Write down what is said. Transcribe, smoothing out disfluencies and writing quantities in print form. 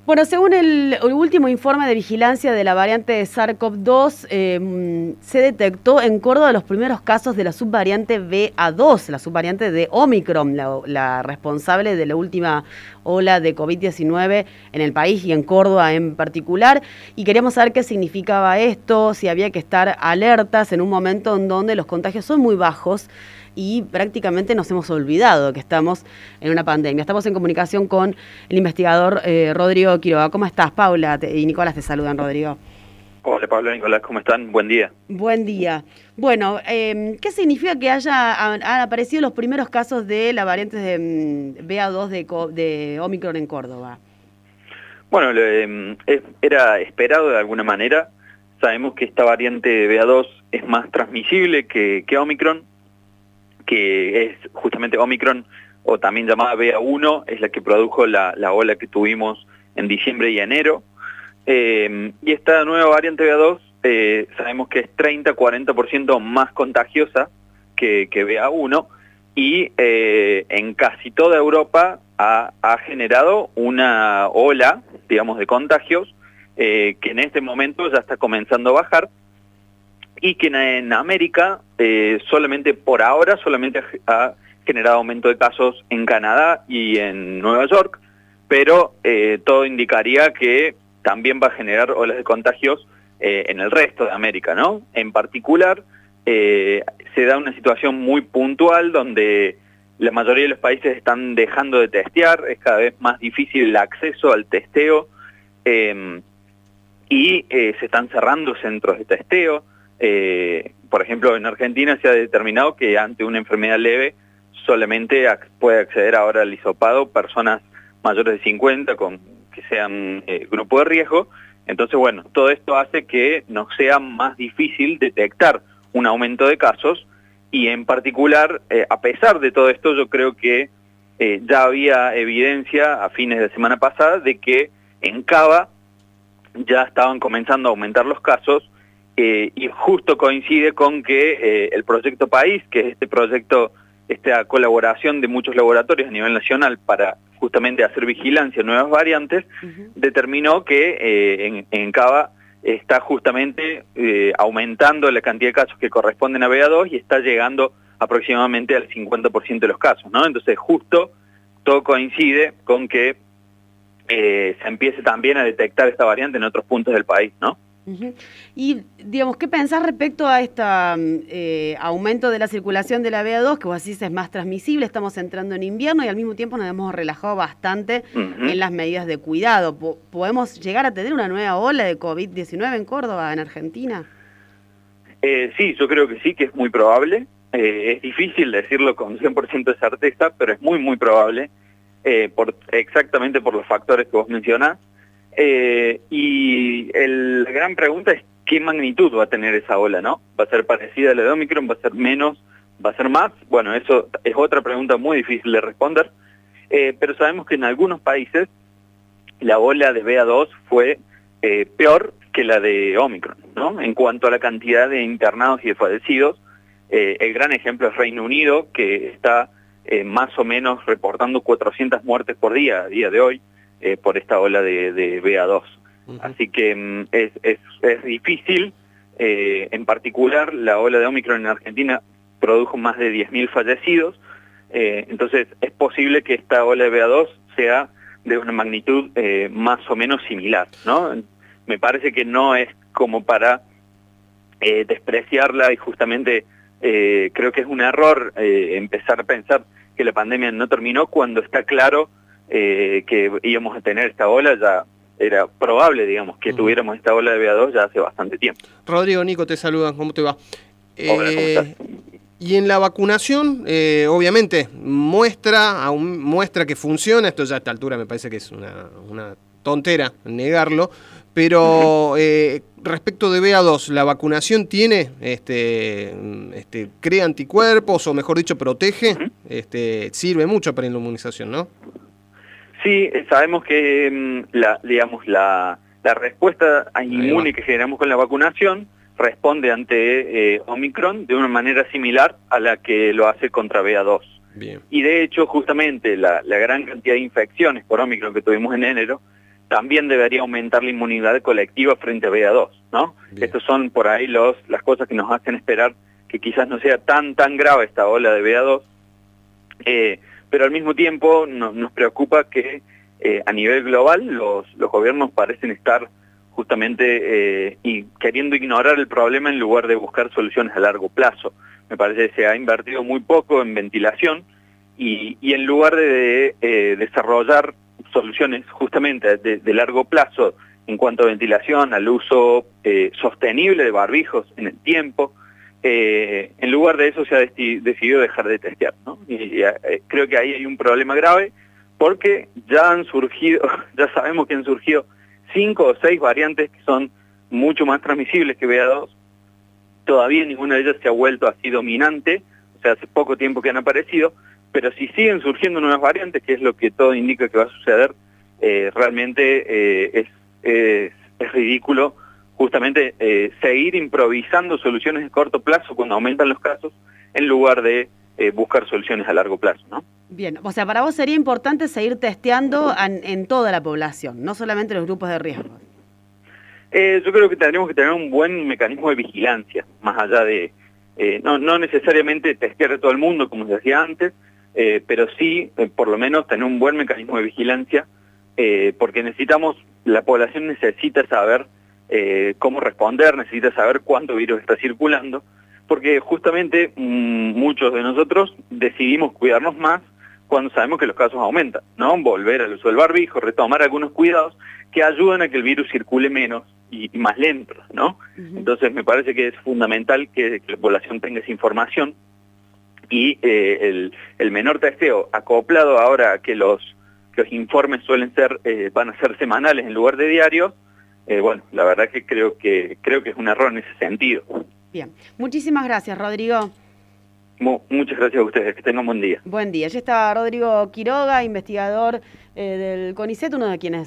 Bueno, según el último informe de vigilancia de la variante de SARS-CoV-2, se detectó en Córdoba los primeros casos de la subvariante BA2, la subvariante de Omicron, la responsable de la última ola de COVID-19 en el país y en Córdoba en particular. Y queríamos saber qué significaba esto, si había que estar alertas en un momento en donde los contagios son muy bajos y prácticamente nos hemos olvidado que estamos en una pandemia. Estamos en comunicación con el investigador Rodrigo Quiroga. ¿Cómo estás, Paula? Y Nicolás te saludan, Rodrigo. Hola, Pablo, Nicolás, ¿cómo están? Buen día. Buen día. Bueno, ¿qué significa que han aparecido los primeros casos de la variante de BA2 de Omicron en Córdoba? Bueno, era esperado de alguna manera. Sabemos que esta variante BA2 es más transmisible que Omicron, que es justamente Omicron, o también llamada BA1, es la que produjo la ola que tuvimos en diciembre y enero. Y esta nueva variante BA2 sabemos que es 30-40% más contagiosa que BA1, y en casi toda Europa ha generado una ola, digamos, de contagios que en este momento ya está comenzando a bajar, y que en América solamente por ahora ha generado aumento de casos en Canadá y en Nueva York, pero todo indicaría que también va a generar olas de contagios en el resto de América, ¿no? En particular, se da una situación muy puntual donde la mayoría de los países están dejando de testear, es cada vez más difícil el acceso al testeo, y se están cerrando centros de testeo. Por ejemplo, en Argentina se ha determinado que ante una enfermedad leve solamente puede acceder ahora al hisopado personas mayores de 50 que sean grupo de riesgo. Entonces, bueno, todo esto hace que nos sea más difícil detectar un aumento de casos, y en particular, a pesar de todo esto, yo creo que ya había evidencia a fines de semana pasada de que en Cava ya estaban comenzando a aumentar los casos. Y justo coincide con que el Proyecto País, que es esta colaboración de muchos laboratorios a nivel nacional para justamente hacer vigilancia de nuevas variantes, determinó que en Cava está justamente aumentando la cantidad de casos que corresponden a BA2 y está llegando aproximadamente al 50% de los casos, ¿no? Entonces justo todo coincide con que se empiece también a detectar esta variante en otros puntos del país, ¿no? Y, digamos, ¿qué pensás respecto a este aumento de la circulación de la BA2, que vos decís es más transmisible? Estamos entrando en invierno y al mismo tiempo nos hemos relajado bastante en las medidas de cuidado. ¿Podemos llegar a tener una nueva ola de COVID-19 en Córdoba, en Argentina? Sí, yo creo que sí, que es muy probable. Es difícil decirlo con 100% de certeza, pero es muy, muy probable, exactamente por los factores que vos mencionás. Y la gran pregunta es qué magnitud va a tener esa ola, ¿no? ¿Va a ser parecida a la de Omicron? ¿Va a ser menos? ¿Va a ser más? Bueno, eso es otra pregunta muy difícil de responder, pero sabemos que en algunos países la ola de BA2 fue peor que la de Omicron, ¿no? En cuanto a la cantidad de internados y de fallecidos, el gran ejemplo es Reino Unido, que está más o menos reportando 400 muertes por día a día de hoy, por esta ola de BA2. Así que es difícil. En particular, la ola de Omicron en Argentina produjo más de 10.000 fallecidos. Entonces, es posible que esta ola de BA2 sea de una magnitud más o menos similar, ¿no? Me parece que no es como para despreciarla, y justamente creo que es un error empezar a pensar que la pandemia no terminó cuando está claro que íbamos a tener esta ola. Ya era probable, digamos, que tuviéramos esta ola de BA2 ya hace bastante tiempo. Rodrigo, Nico, te saludan, ¿cómo te va? Hola, ¿cómo estás? Y en la vacunación, obviamente, muestra que funciona. Esto ya a esta altura me parece que es una tontera negarlo, pero respecto de BA2, ¿la vacunación tiene, crea anticuerpos, o mejor dicho, protege? Sirve mucho para la inmunización, ¿no? Sí, sabemos que la respuesta inmune que generamos con la vacunación responde ante Omicron de una manera similar a la que lo hace contra BA2. Bien. Y de hecho, justamente la gran cantidad de infecciones por Omicron que tuvimos en enero también debería aumentar la inmunidad colectiva frente a BA2, ¿no? Estas son por ahí las cosas que nos hacen esperar que quizás no sea tan grave esta ola de BA2, pero al mismo tiempo nos preocupa que a nivel global los gobiernos parecen estar justamente y queriendo ignorar el problema en lugar de buscar soluciones a largo plazo. Me parece que se ha invertido muy poco en ventilación y en lugar de desarrollar soluciones justamente de largo plazo en cuanto a ventilación, al uso sostenible de barbijos en el tiempo, en lugar de eso se ha decidido dejar de testear, ¿no? Y creo que ahí hay un problema grave porque ya sabemos que han surgido 5 o 6 variantes que son mucho más transmisibles que BA2. Todavía ninguna de ellas se ha vuelto así dominante, o sea, hace poco tiempo que han aparecido, pero si siguen surgiendo nuevas variantes, que es lo que todo indica que va a suceder, realmente es ridículo justamente seguir improvisando soluciones de corto plazo cuando aumentan los casos, en lugar de buscar soluciones a largo plazo, ¿no? Bien, o sea, para vos sería importante seguir testeando en toda la población, no solamente los grupos de riesgo. Yo creo que tendríamos que tener un buen mecanismo de vigilancia, más allá de, no necesariamente testear a todo el mundo, como se decía antes, pero sí, por lo menos, tener un buen mecanismo de vigilancia, porque la población necesita saber cómo responder, necesita saber cuánto virus está circulando, porque justamente muchos de nosotros decidimos cuidarnos más cuando sabemos que los casos aumentan, ¿no? Volver al uso del barbijo, retomar algunos cuidados que ayudan a que el virus circule menos y más lento, ¿no? Entonces me parece que es fundamental que la población tenga esa información y el menor testeo acoplado ahora a que los informes van a ser semanales en lugar de diarios, bueno, la verdad que creo que es un error en ese sentido. Bien, muchísimas gracias, Rodrigo. Muchas gracias a ustedes, que tengan buen día. Buen día. Ya está Rodrigo Quiroga, investigador del CONICET, uno de quienes